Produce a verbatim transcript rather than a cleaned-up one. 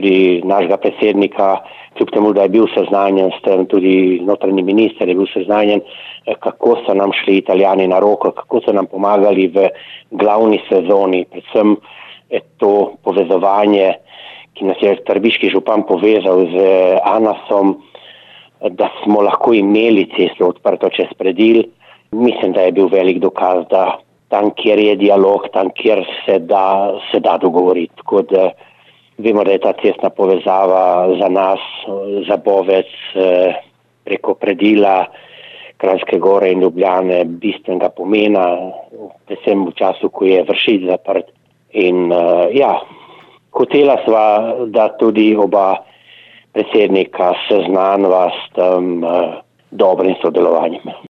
tudi našega predsednika, kljub temu, da je bil seznanjen s tem, tudi notranji minister je bil seznanjen, kako so nam šli Italijani na roko, kako so nam pomagali v glavni sezoni, predvsem to povezovanje, ki nas je trbiški župan povezal z Anasom, da smo lahko imeli cesto odprto čez predil. Mislim, da je bil velik dokaz, da tam, kjer je dialog, tam, kjer se da, se da dogovoriti. Tako da vemo, da je ta cestna povezava za nas, za Bovec, preko predila Kranjske Gore in Ljubljane bistvenega pomena, predvsem v času, ko je Vršič zaprt. In ja, hotela sva, da tudi oba predsednika seznanva s tem dobrim sodelovanjem.